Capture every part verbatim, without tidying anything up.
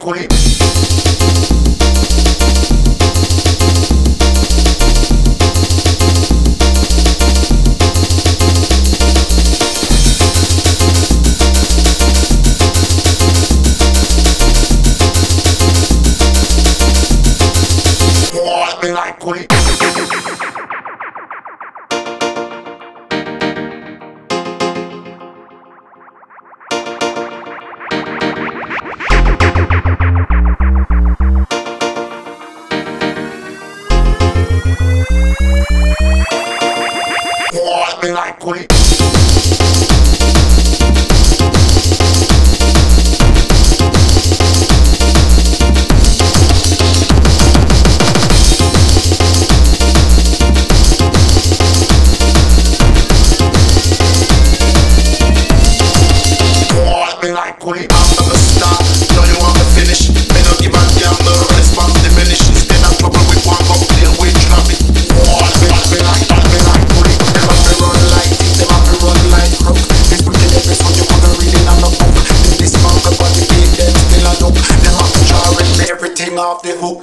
pulley. Walk me like pulley. Walk me like pulley. Like pulley after the start, know you want to finish. Me no give a damn, the response diminish. Instead of trouble with one go play with traffic. Walk me, walk me like, walk me like pulley. Them have to run like thief, them have to run like crook. This pretty every song you wanna read in on the book. Then this man could body beat them still a look. Them have to drawing everything off the hook.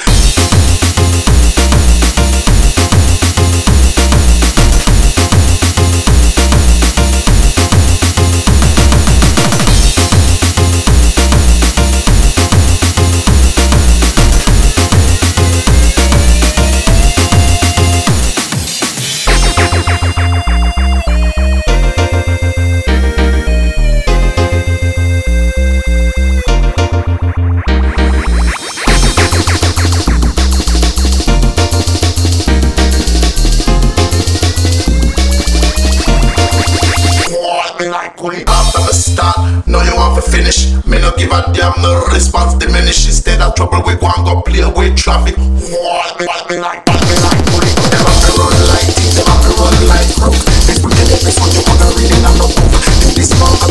Like pulley after the start, know you want to finish. Me no give a damn, the response diminish. Instead of trouble we go and go play with traffic. Walk me, walk me like, walk me like pulley. Them have to run like thief, them have to run like crook. This pretty every song you wanna read in on the book. Then this man